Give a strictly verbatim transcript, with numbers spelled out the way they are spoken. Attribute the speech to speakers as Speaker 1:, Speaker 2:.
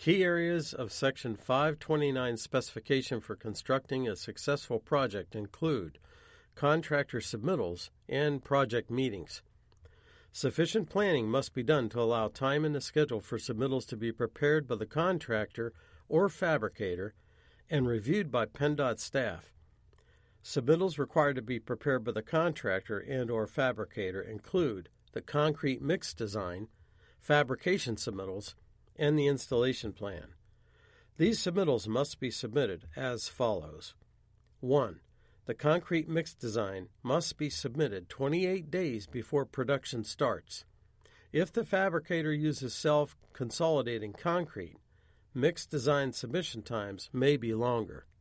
Speaker 1: Key areas of Section five twenty-nine specification for constructing a successful project include contractor submittals and project meetings. Sufficient planning must be done to allow time in the schedule for submittals to be prepared by the contractor or fabricator and reviewed by PennDOT staff. Submittals required to be prepared by the contractor and or fabricator include the concrete mix design, fabrication submittals, and the installation plan. These submittals must be submitted as follows. one. The concrete mix design must be submitted twenty-eight days before production starts. If the fabricator uses self-consolidating concrete, mix design submission times may be longer.